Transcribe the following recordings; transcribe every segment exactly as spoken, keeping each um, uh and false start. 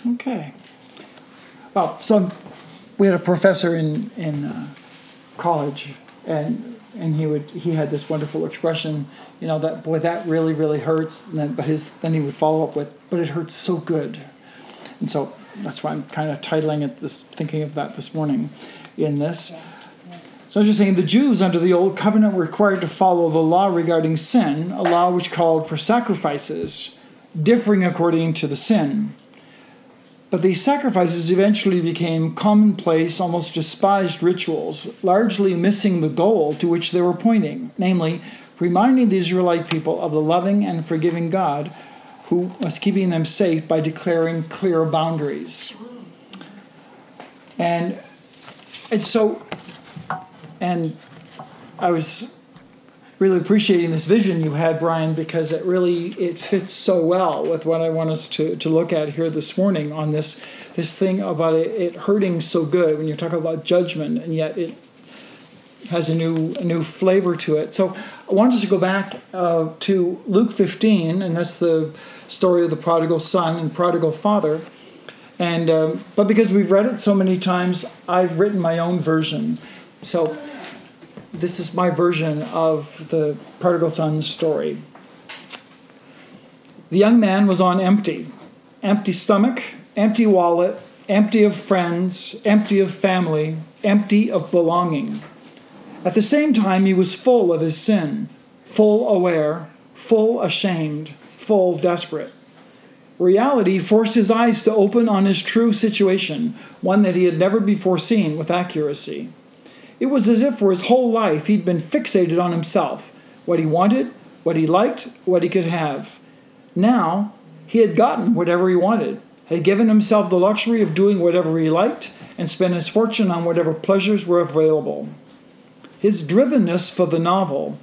Okay. Well, so we had a professor in in uh, college, and and he would he had this wonderful expression, you know, that boy, that really really hurts. And then, but his then he would follow up with, but it hurts so good. And so that's why I'm kind of titling it this, thinking of that this morning, in this. So I'm just saying, the Jews under the Old Covenant were required to follow the law regarding sin, a law which called for sacrifices, differing according to the sin. But these sacrifices eventually became commonplace, almost despised rituals, largely missing the goal to which they were pointing, namely, reminding the Israelite people of the loving and forgiving God who was keeping them safe by declaring clear boundaries. And, and so, and I was really appreciating this vision you had, Brian, because it really, it fits so well with what I want us to, to look at here this morning on this this thing about it, it hurting so good when you're talking about judgment, and yet it has a new a new flavor to it. So I wanted to go back uh, to Luke fifteen, and that's the story of the prodigal son and prodigal father. And um, but because we've read it so many times, I've written my own version. So this is my version of the prodigal son's story. The young man was on empty. Empty stomach, empty wallet, empty of friends, empty of family, empty of belonging. At the same time, he was full of his sin, full aware, full ashamed, full desperate. Reality forced his eyes to open on his true situation, one that he had never before seen with accuracy. It was as if for his whole life he'd been fixated on himself, what he wanted, what he liked, what he could have. Now, he had gotten whatever he wanted, had given himself the luxury of doing whatever he liked, and spent his fortune on whatever pleasures were available. His drivenness for the novel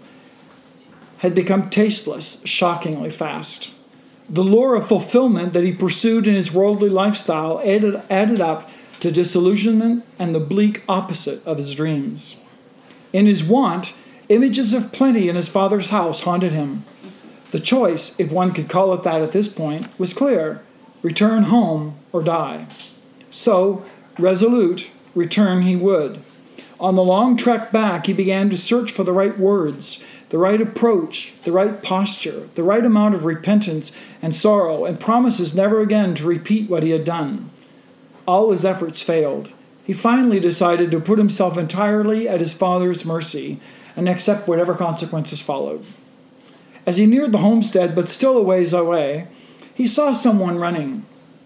had become tasteless shockingly fast. The lure of fulfillment that he pursued in his worldly lifestyle added, added up to disillusionment and the bleak opposite of his dreams. In his want, images of plenty in his father's house haunted him. The choice, if one could call it that at this point, was clear: return home or die. So, resolute, return he would. On the long trek back, he began to search for the right words, the right approach, the right posture, the right amount of repentance and sorrow, and promises never again to repeat what he had done. All his efforts failed. He finally decided to put himself entirely at his father's mercy and accept whatever consequences followed. As he neared the homestead, but still a ways away, he saw someone running.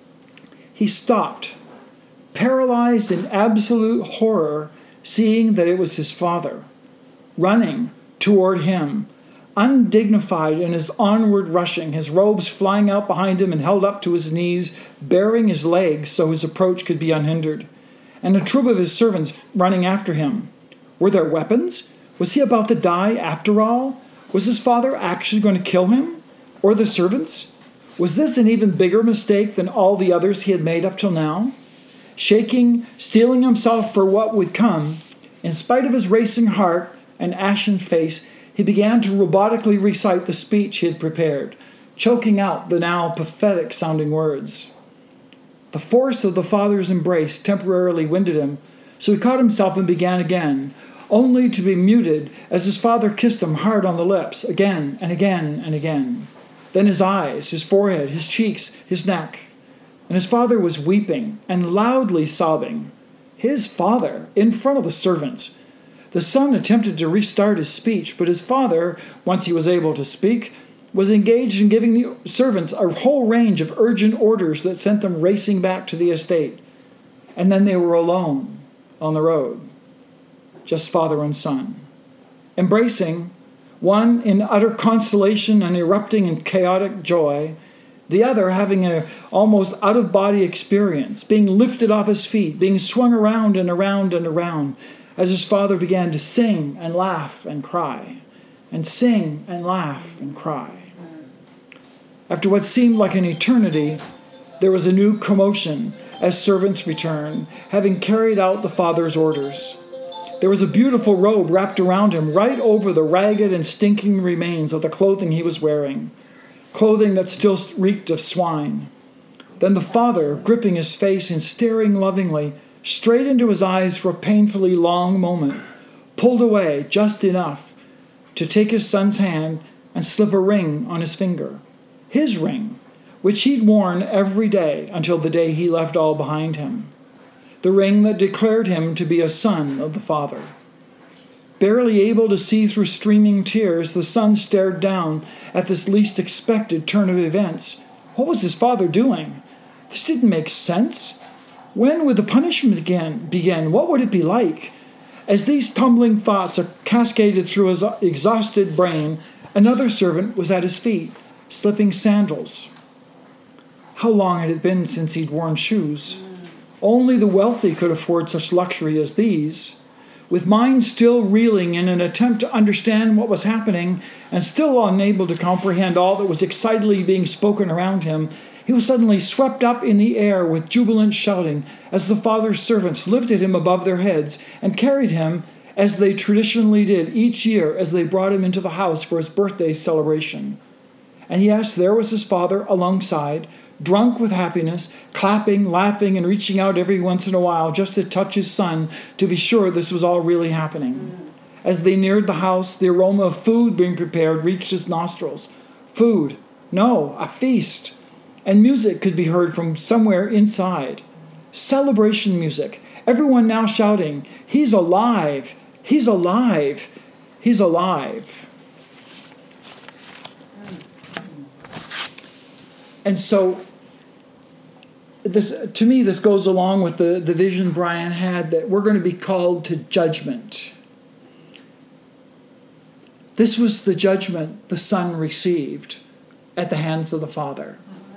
He stopped, paralyzed in absolute horror, seeing that it was his father, running toward him, undignified in his onward rushing, his robes flying out behind him and held up to his knees, bearing his legs so his approach could be unhindered, and a troop of his servants running after him. Were there weapons? Was he about to die after all? Was his father actually going to kill him? Or the servants? Was this an even bigger mistake than all the others he had made up till now? Shaking, steeling himself for what would come, in spite of his racing heart and ashen face, he began to robotically recite the speech he had prepared, choking out the now pathetic-sounding words. The force of the father's embrace temporarily winded him, so he caught himself and began again, only to be muted as his father kissed him hard on the lips, again and again and again. Then his eyes, his forehead, his cheeks, his neck. And his father was weeping and loudly sobbing. His father, in front of the servants. The son attempted to restart his speech, but his father, once he was able to speak, was engaged in giving the servants a whole range of urgent orders that sent them racing back to the estate. And then they were alone on the road, just father and son, embracing, one in utter consolation and erupting in chaotic joy, the other having an almost out-of-body experience, being lifted off his feet, being swung around and around and around, as his father began to sing and laugh and cry, and sing and laugh and cry. After what seemed like an eternity, there was a new commotion as servants returned, having carried out the father's orders. There was a beautiful robe wrapped around him, right over the ragged and stinking remains of the clothing he was wearing, clothing that still reeked of swine. Then the father, gripping his face and staring lovingly straight into his eyes for a painfully long moment, pulled away just enough to take his son's hand and slip a ring on his finger. His ring, which he'd worn every day until the day he left all behind him. The ring that declared him to be a son of the Father. Barely able to see through streaming tears, the son stared down at this least expected turn of events. What was his father doing? This didn't make sense. When would the punishment begin? begin? What would it be like? As these tumbling thoughts cascaded through his exhausted brain, another servant was at his feet, slipping sandals. How long had it been since he'd worn shoes? Only the wealthy could afford such luxury as these. With mind still reeling in an attempt to understand what was happening and still unable to comprehend all that was excitedly being spoken around him, he was suddenly swept up in the air with jubilant shouting as the father's servants lifted him above their heads and carried him, as they traditionally did each year as they brought him into the house for his birthday celebration. And yes, there was his father alongside, drunk with happiness, clapping, laughing, and reaching out every once in a while just to touch his son to be sure this was all really happening. As they neared the house, the aroma of food being prepared reached his nostrils. Food. No, a feast. And music could be heard from somewhere inside. Celebration music. Everyone now shouting, "He's alive! He's alive! He's alive!" And so, this, to me, this goes along with the, the vision Brian had that we're going to be called to judgment. This was the judgment the Son received at the hands of the Father.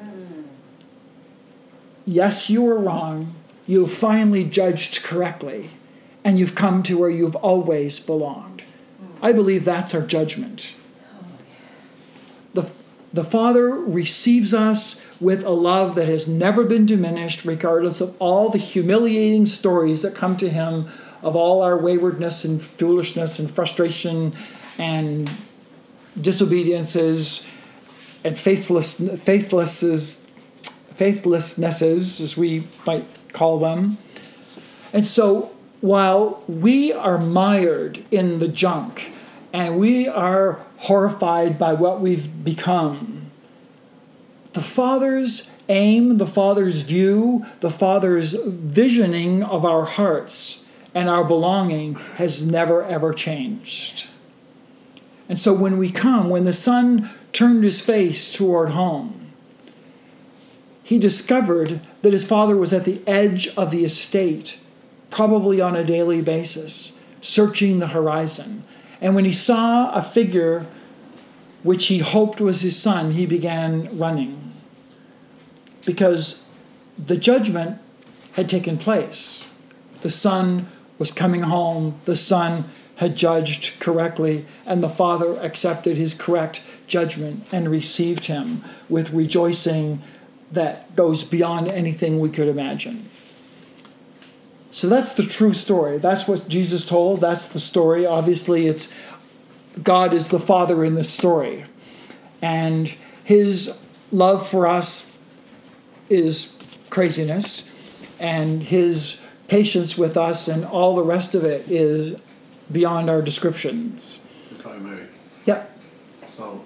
Yes, you were wrong. You've finally judged correctly, and you've come to where you've always belonged. I believe that's our judgment. The The Father receives us with a love that has never been diminished, regardless of all the humiliating stories that come to him of all our waywardness and foolishness and frustration and disobediences and faithless, faithlesses, faithlessnesses, as we might call them. And so while we are mired in the junk and we are horrified by what we've become, the Father's aim, the Father's view, the Father's visioning of our hearts and our belonging has never, ever changed. And so when we come, when the Son turned his face toward home, he discovered that his Father was at the edge of the estate, probably on a daily basis, searching the horizon. And when he saw a figure which he hoped was his son, he began running. Because the judgment had taken place. The son was coming home. The son had judged correctly. And the Father accepted his correct judgment and received him with rejoicing that goes beyond anything we could imagine. So that's the true story. That's what Jesus told. That's the story. Obviously, it's God is the Father in this story. And his love for us is craziness. And his patience with us and all the rest of it is beyond our descriptions. If I may. Yeah. So,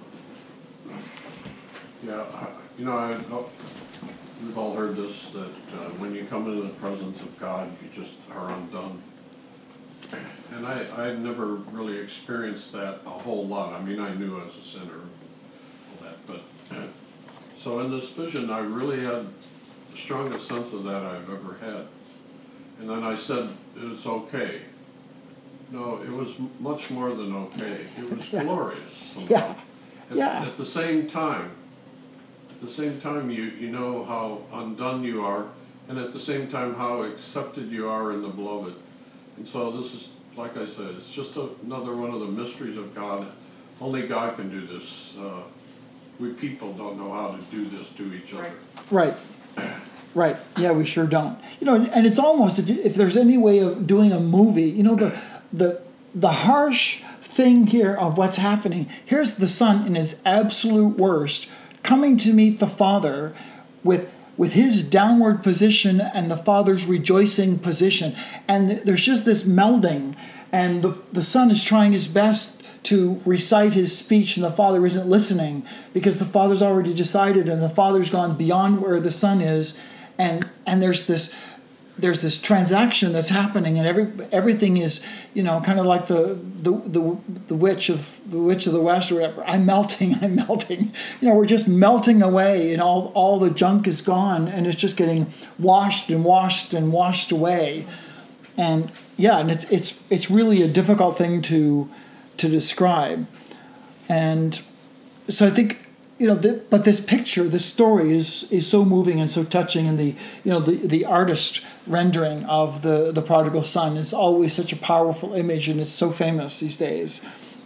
yeah, I, you know, I, we've all heard this, that uh, when you come into the presence of God, you just are undone. And I, I had never really experienced that a whole lot. I mean, I knew I was a sinner, all that, but so in this vision, I really had the strongest sense of that I've ever had. And then I said, it's okay. No, it was much more than okay. It was yeah. glorious somehow. Yeah. At, yeah. at the same time, at the same time, you, you know how undone you are, and at the same time, how accepted you are in the beloved. And so this is, like I said, it's just a, another one of the mysteries of God. Only God can do this. Uh, we people don't know how to do this to each other. Right. Right. Yeah, we sure don't. You know, and it's almost, if, if there's any way of doing a movie, you know, the the the harsh thing here of what's happening, here's the Son in his absolute worst, coming to meet the Father with with his downward position and the Father's rejoicing position. And there's just this melding, and the, the Son is trying his best to recite his speech, and the Father isn't listening because the Father's already decided, and the Father's gone beyond where the Son is, and and there's this there's this transaction that's happening, and every everything is, you know, kind of like the the the, the witch of the witch of the West or whatever. I'm melting, I'm melting. You know, we're just melting away, and all all the junk is gone, and it's just getting washed and washed and washed away. And yeah, and it's it's it's really a difficult thing to to describe. And so I think, you know, the, but this picture, this story is is so moving and so touching, and the you know the, the artist rendering of the, the prodigal son is always such a powerful image, and it's so famous these days.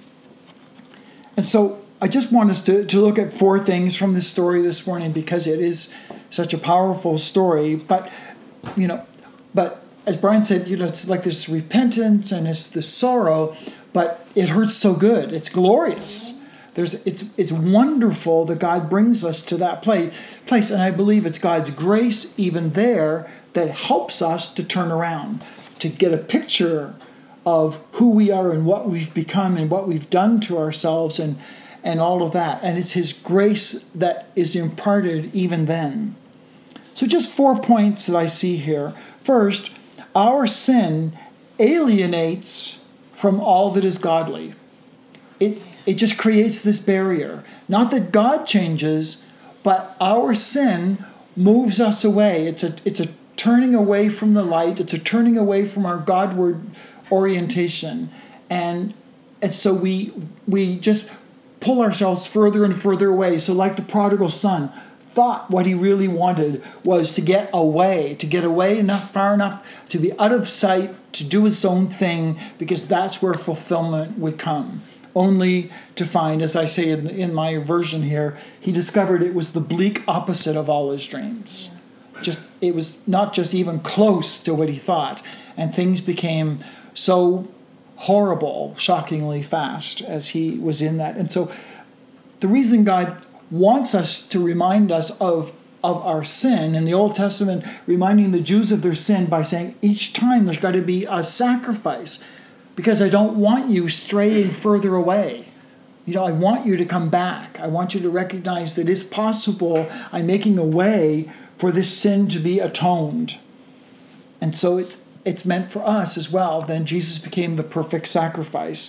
And so I just want us to, to look at four things from this story this morning, because it is such a powerful story. But you know, but as Brian said, you know, it's like this repentance and it's this sorrow, but it hurts so good. It's glorious. There's, it's it's wonderful that God brings us to that place, place, and I believe it's God's grace even there that helps us to turn around, to get a picture of who we are and what we've become and what we've done to ourselves and, and all of that. And it's his grace that is imparted even then. So just four points that I see here. First, our sin alienates from all that is godly. It It just creates this barrier. Not that God changes, but our sin moves us away. It's a it's a turning away from the light. It's a turning away from our Godward orientation. And and so we we just pull ourselves further and further away. So like the prodigal son thought what he really wanted was to get away, to get away enough, far enough to be out of sight, to do his own thing, because that's where fulfillment would come. Only to find, as I say in, in my version here, he discovered it was the bleak opposite of all his dreams. Yeah. Just it was not just even close to what he thought, and things became so horrible, shockingly fast as he was in that. And so, the reason God wants us to remind us of of our sin in the Old Testament, reminding the Jews of their sin by saying each time there's got to be a sacrifice. Because I don't want you straying further away. You know, I want you to come back. I want you to recognize that it's possible. I'm making a way for this sin to be atoned. And so it's, it's meant for us as well. Then Jesus became the perfect sacrifice,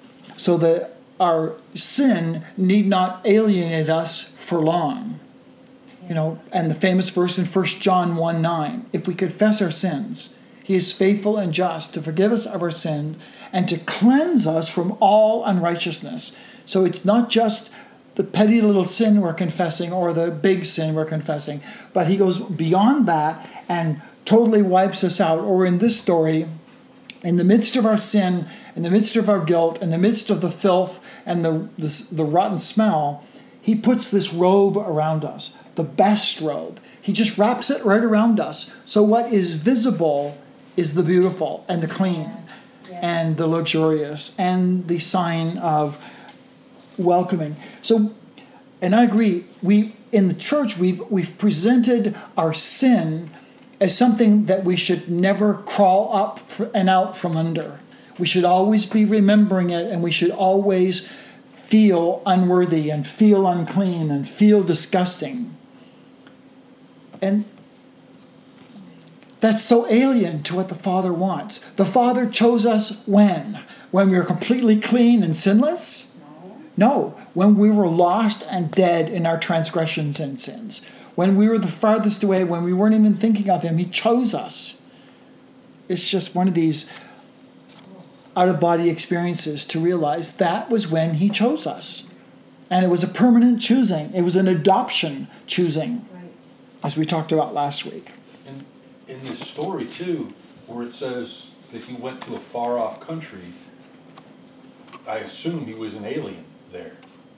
so that our sin need not alienate us for long. You know, and the famous verse in First John one nine, if we confess our sins, he is faithful and just to forgive us of our sins and to cleanse us from all unrighteousness. So it's not just the petty little sin we're confessing or the big sin we're confessing, but he goes beyond that and totally wipes us out. Or in this story, in the midst of our sin, in the midst of our guilt, in the midst of the filth and the, the, the rotten smell, he puts this robe around us, the best robe. He just wraps it right around us. So what is visible is the beautiful and the clean, yes, yes. and the luxurious and the sign of welcoming. So, and I agree, we in the church we've we've presented our sin as something that we should never crawl up and out from under. We should always be remembering it, and we should always feel unworthy and feel unclean and feel disgusting. And that's so alien to what the Father wants. The Father chose us when? When we were completely clean and sinless? No. No. When we were lost and dead in our transgressions and sins. When we were the farthest away, when we weren't even thinking of him, he chose us. It's just one of these out-of-body experiences to realize that was when he chose us. And it was a permanent choosing. It was an adoption choosing, right, as we talked about last week. And in this story, too, where it says that he went to a far-off country, I assume he was an alien there.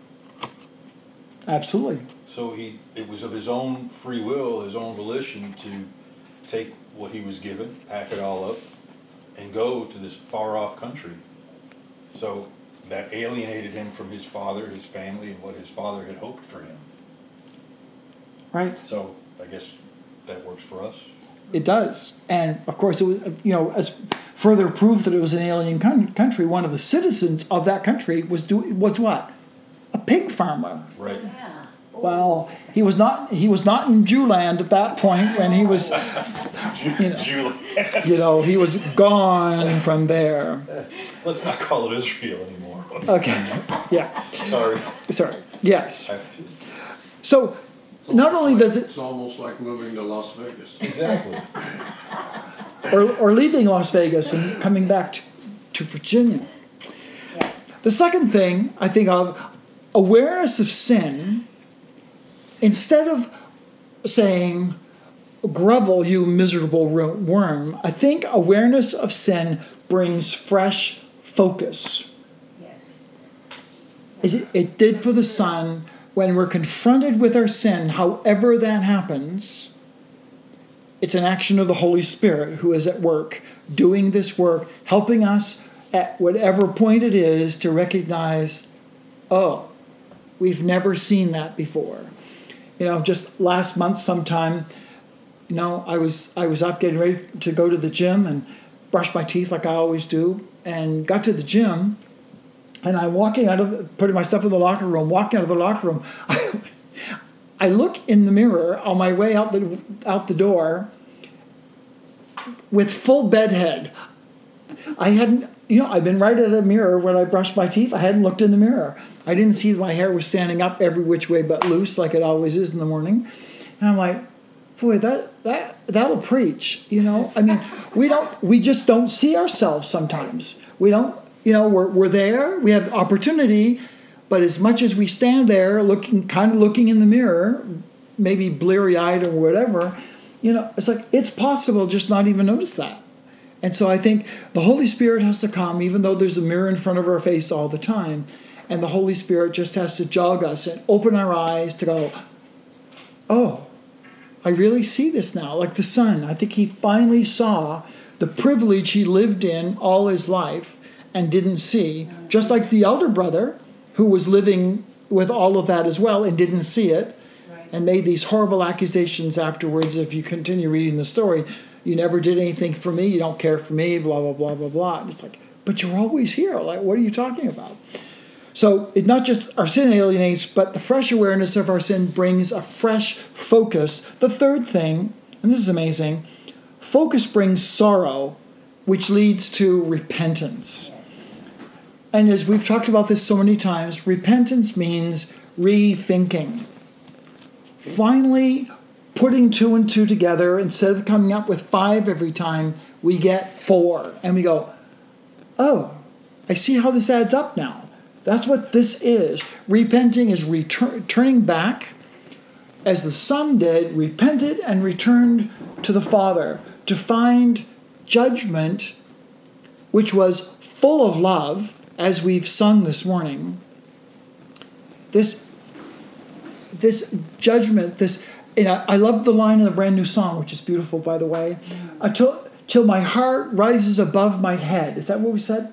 Absolutely. So he it was of his own free will, his own volition, to take what he was given, pack it all up, and go to this far-off country. So that alienated him from his father, his family, and what his father had hoped for him. Right. So I guess that works for us. It does. And, of course, it was, you know, as further proof that it was an alien con- country, one of the citizens of that country was do, was what? A pig farmer. Right. Yeah. Well, he was not he was not in Jewland at that point when he was, you know, Julie. you know, he was gone from there. Let's not call it Israel anymore. Okay, yeah, Sorry. sorry, yes. So, not only does it, It's almost like moving to Las Vegas. Exactly. or, or leaving Las Vegas and coming back to, to Virginia. Yes. The second thing I think of, awareness of sin, instead of saying, grovel, you miserable worm, I think awareness of sin brings fresh focus. Yes. It, it did for the Son. When we're confronted with our sin, however that happens, it's an action of the Holy Spirit who is at work, doing this work, helping us at whatever point it is to recognize, oh, we've never seen that before. You know, just last month sometime, you know, I was I was up getting ready to go to the gym and brush my teeth like I always do, and got to the gym, and I'm walking out of, putting my stuff in the locker room, walking out of the locker room. I, I look in the mirror on my way out the out the door with full bedhead. I hadn't, you know, I've been right at a mirror when I brushed my teeth. I hadn't looked in the mirror. I didn't see my hair was standing up every which way but loose like it always is in the morning. And I'm like, boy, that that that'll preach, you know? I mean, we don't we just don't see ourselves sometimes. We don't, you know, we're we're there, we have opportunity, but as much as we stand there looking kind of looking in the mirror, maybe bleary-eyed or whatever, you know, it's like it's possible just not even notice that. And so I think the Holy Spirit has to come, even though there's a mirror in front of our face all the time. And the Holy Spirit just has to jog us and open our eyes to go, oh, I really see this now. Like the Son, I think he finally saw the privilege he lived in all his life and didn't see. Just like the elder brother, who was living with all of that as well and didn't see it, Right. and made these horrible accusations afterwards. If you continue reading the story, you never did anything for me, you don't care for me, blah, blah, blah, blah, blah. And it's like, but you're always here. Like, what are you talking about? So it not just our sin alienates, but the fresh awareness of our sin brings a fresh focus. The third thing, and this is amazing, focus brings sorrow, which leads to repentance. And as we've talked about this so many times, repentance means rethinking. Finally putting two and two together, instead of coming up with five every time, we get four. And we go, oh, I see how this adds up now. That's what this is. Repenting is return, turning back, as the Son did, repented and returned to the Father to find judgment, which was full of love, as we've sung this morning. This, this judgment, this, and I, I love the line in the brand new song, which is beautiful, by the way. Until till my heart rises above my head. Is that what we said?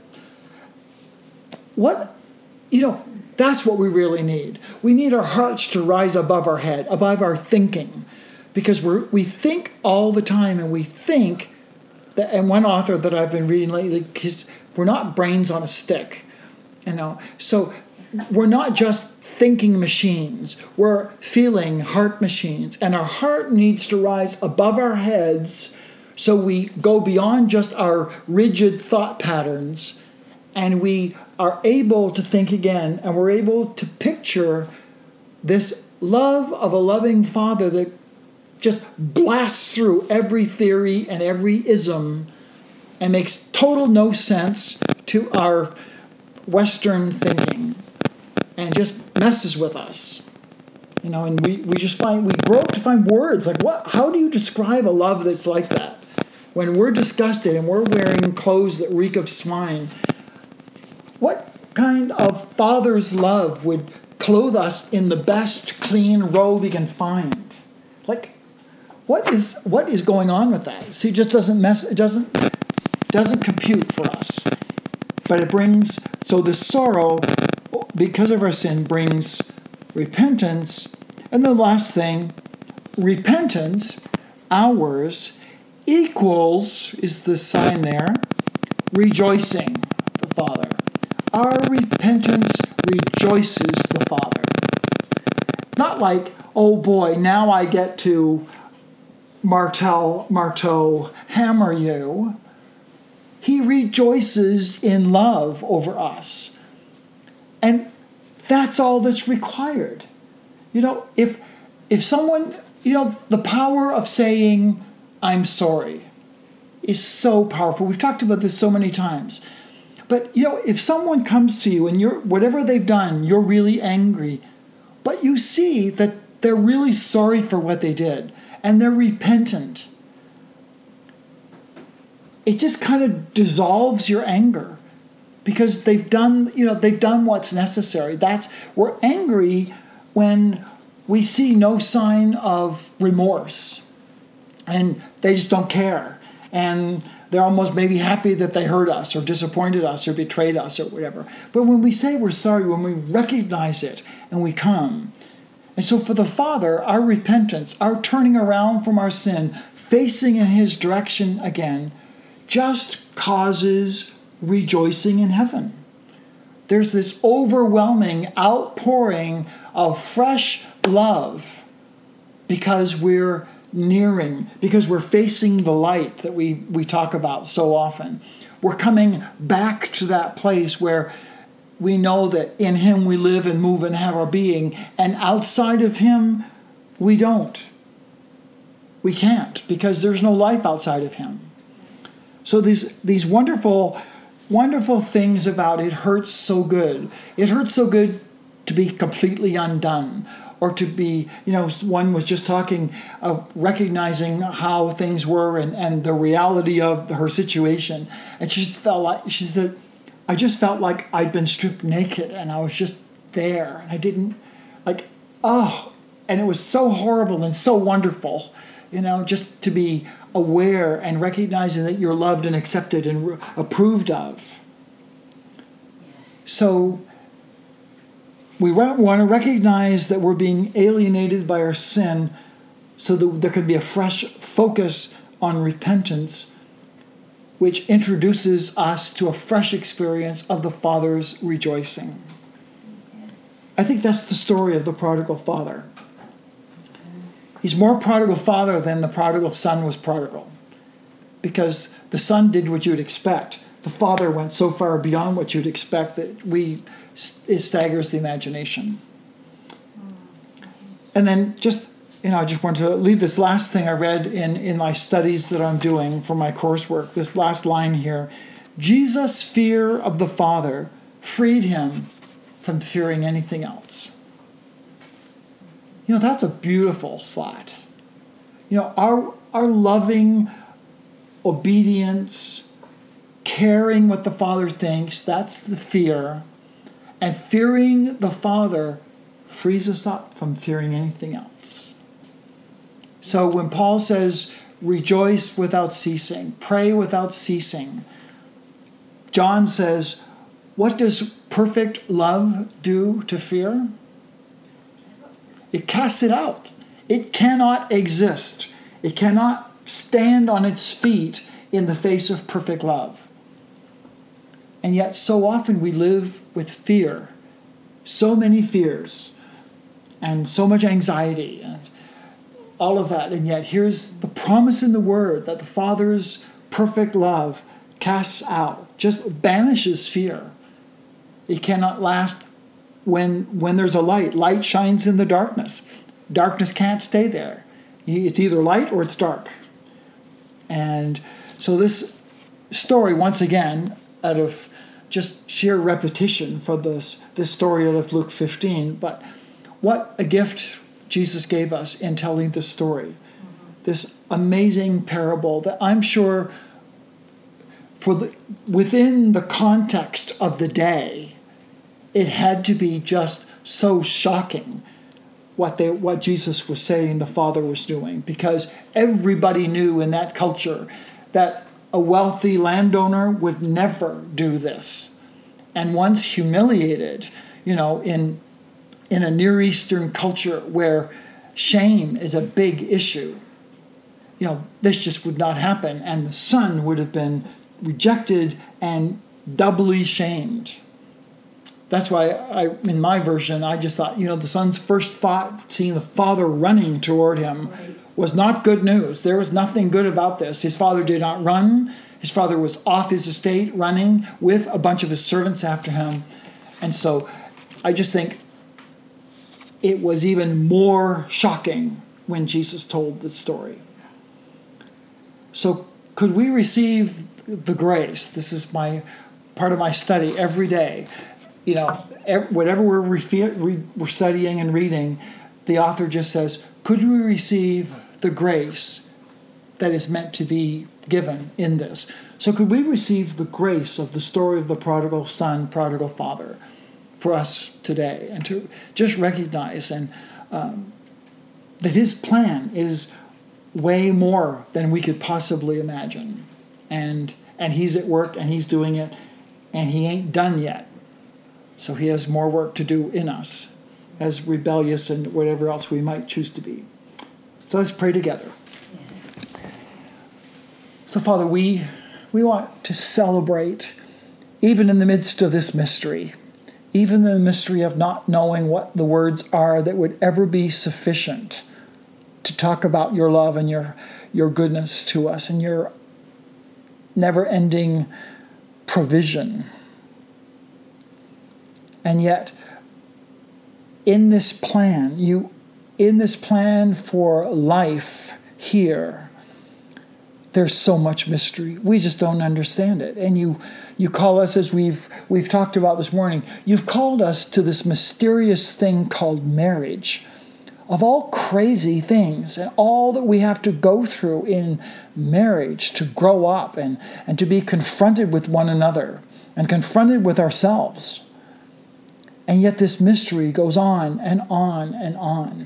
What? You know, that's what we really need. We need our hearts to rise above our head, above our thinking. Because we're, we think all the time, and we think, that, and one author that I've been reading lately, his, we're not brains on a stick. You know, so we're not just thinking machines. We're feeling heart machines. And our heart needs to rise above our heads so we go beyond just our rigid thought patterns, and we are able to think again, and we're able to picture this love of a loving Father that just blasts through every theory and every ism and makes total no sense to our Western thinking and just messes with us. You know, and we, we just find, we broke to find words. Like, what? How do you describe a love that's like that? When we're disgusted and we're wearing clothes that reek of swine, what kind of father's love would clothe us in the best clean robe he can find? Like, what is what is going on with that? See, it just doesn't mess. It doesn't doesn't compute for us. But it brings, so the sorrow because of our sin brings repentance. And the last thing, repentance ours equals, is the sign there, rejoicing the Father. Our repentance rejoices the Father. Not like, oh boy, now I get to martel, marteau, hammer you. He rejoices in love over us. And that's all that's required. You know, if if someone, you know, the power of saying, I'm sorry, is so powerful. We've talked about this so many times. But, you know, if someone comes to you and you're, whatever they've done, you're really angry, but you see that they're really sorry for what they did and they're repentant, it just kind of dissolves your anger because they've done, you know, they've done what's necessary. That's, we're angry when we see no sign of remorse and they just don't care. And they're almost maybe happy that they hurt us or disappointed us or betrayed us or whatever. But when we say we're sorry, when we recognize it and we come. And so for the Father, our repentance, our turning around from our sin, facing in his direction again, just causes rejoicing in heaven. There's this overwhelming outpouring of fresh love because we're nearing, because we're facing the light that we, we talk about so often. We're coming back to that place where we know that in him we live and move and have our being, and outside of him we don't. We can't, because there's no life outside of him. So these these wonderful, wonderful things about it hurts so good. It hurts so good to be completely undone, or to be, you know, one was just talking of recognizing how things were and, and the reality of her situation. And she just felt like, she said, I just felt like I'd been stripped naked and I was just there. And I didn't, like, oh, and it was so horrible and so wonderful, you know, just to be aware and recognizing that you're loved and accepted and re- approved of. Yes. So we want to recognize that we're being alienated by our sin so that there can be a fresh focus on repentance, which introduces us to a fresh experience of the Father's rejoicing. Yes. I think that's the story of the prodigal father. He's more prodigal father than the prodigal son was prodigal, because the son did what you'd expect. The father went so far beyond what you'd expect that we it staggers the imagination. And then just, you know, I just want to leave this last thing I read in, in my studies that I'm doing for my coursework, this last line here. Jesus' fear of the Father freed him from fearing anything else. You know, that's a beautiful thought. You know, our our loving obedience, caring what the Father thinks, that's the fear. And fearing the Father frees us up from fearing anything else. So when Paul says, rejoice without ceasing, pray without ceasing, John says, what does perfect love do to fear? It casts it out. It cannot exist. It cannot stand on its feet in the face of perfect love. And yet so often we live with fear, so many fears, and so much anxiety, and all of that. And yet here's the promise in the Word that the Father's perfect love casts out, just banishes fear. It cannot last when, when there's a light. Light shines in the darkness. Darkness can't stay there. It's either light or it's dark. And so this story, once again, out of just sheer repetition for this, this story out of Luke fifteen, but what a gift Jesus gave us in telling this story. Mm-hmm. This amazing parable that I'm sure for the, within the context of the day, it had to be just so shocking what they what Jesus was saying the Father was doing, because everybody knew in that culture that a wealthy landowner would never do this. And once humiliated, you know, in in a Near Eastern culture where shame is a big issue, you know, this just would not happen, and the son would have been rejected and doubly shamed. That's why I, in my version, I just thought, you know, the son's first thought, seeing the father running toward him, Right. was not good news. There was nothing good about this. His father did not run. His father was off his estate running with a bunch of his servants after him. And so I just think it was even more shocking when Jesus told the story. So could we receive the grace? This is my part of my study every day. You know, ev- whatever we're, refe- re- we're studying and reading, the author just says, could we receive the grace that is meant to be given in this? So could we receive the grace of the story of the prodigal son, prodigal father for us today, and to just recognize and um, that his plan is way more than we could possibly imagine. And and he's at work and he's doing it, and he ain't done yet. So he has more work to do in us, as rebellious and whatever else we might choose to be. So let's pray together. Yes. So Father, we we want to celebrate, even in the midst of this mystery, even the mystery of not knowing what the words are that would ever be sufficient to talk about your love and your, your goodness to us and your never-ending provision. And yet, in this plan, you, in this plan for life here, there's so much mystery. We just don't understand it. And you you call us, as we've we've talked about this morning, you've called us to this mysterious thing called marriage. Of all crazy things and all that we have to go through in marriage to grow up and, and to be confronted with one another and confronted with ourselves. And yet this mystery goes on and on and on.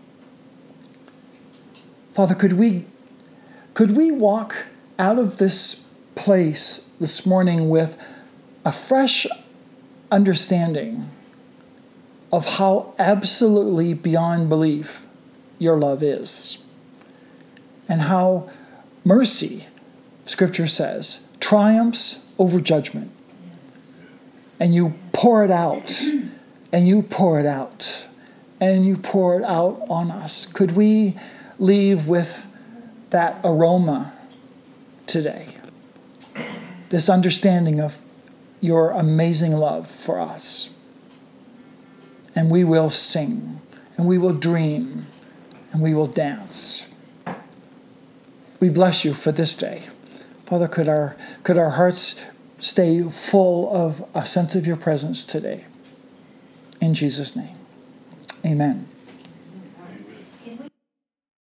Father, could we could we walk out of this place this morning with a fresh understanding of how absolutely beyond belief your love is, and how mercy, Scripture says, triumphs over judgment. Yes. And you pour it out, and you pour it out, and you pour it out on us. Could we leave with that aroma today? This understanding of your amazing love for us. And we will sing, and we will dream, and we will dance. We bless you for this day. Father, could our, could our hearts stay full of a sense of your presence today? In Jesus' name, amen.